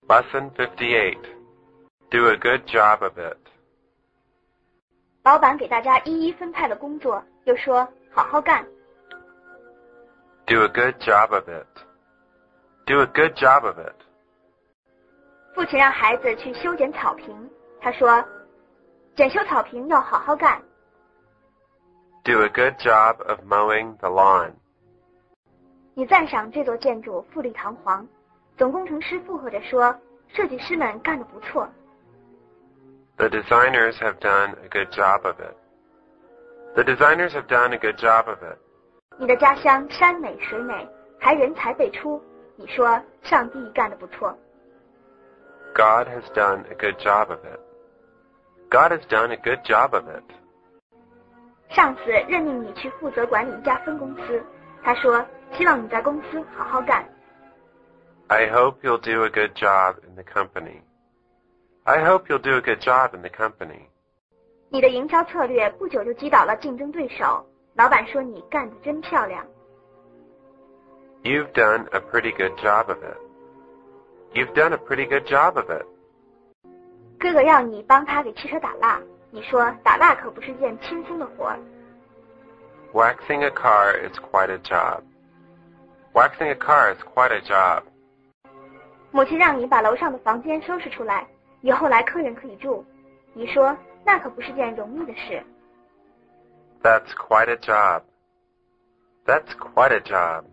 Lesson 58. Do a good job of it. 老板给大家一一分派了工作，又说好好干。 Do a good job of it. Do a good job of it. 父亲让孩子去修剪草坪，他说整修草坪要好好干。 Do a good job of mowing the lawn. 你赞赏这座建筑富丽堂皇，总工程师附和着说设计师们干得不错。 The designers have done a good job of it. The designers have done a good job of it. 你的家乡山美水美，还人才辈出，你说上帝干得不错。 God has done a good job of it. God has done a good job of it. 上司任命你去负责管理一家分公司，他说希望你在公司好好干。 I hope you'll do a good job in the company. I hope you'll do a good job in the company. 你的营销策略不久就击倒了竞争对手，老板说你干得真漂亮。 You've done a pretty good job of it. You've done a pretty good job of it. 哥哥要你帮他给汽车打蜡，你说打蜡可不是件轻松的活儿。 Waxing a car is quite a job. Waxing a car is quite a job. 母亲让你把楼上的房间收拾出来，以后来客人可以住，你说那可不是件容易的事。 That's quite a job. That's quite a job.